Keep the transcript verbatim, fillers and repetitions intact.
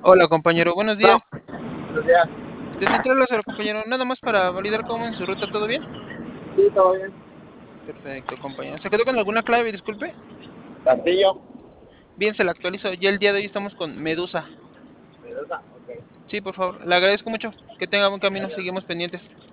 Hola compañero, buenos No, días. buenos días. De Central Lázaro, compañero, nada más para validar cómo en su ruta, ¿todo bien? Sí, todo bien. Perfecto, compañero. ¿Se quedó con alguna clave, disculpe? Castillo. Bien, se la actualizo. Ya el día de hoy estamos con Medusa. Mendoza, ok. Sí, por favor. Le agradezco mucho. Que tenga buen camino. Gracias. Seguimos pendientes.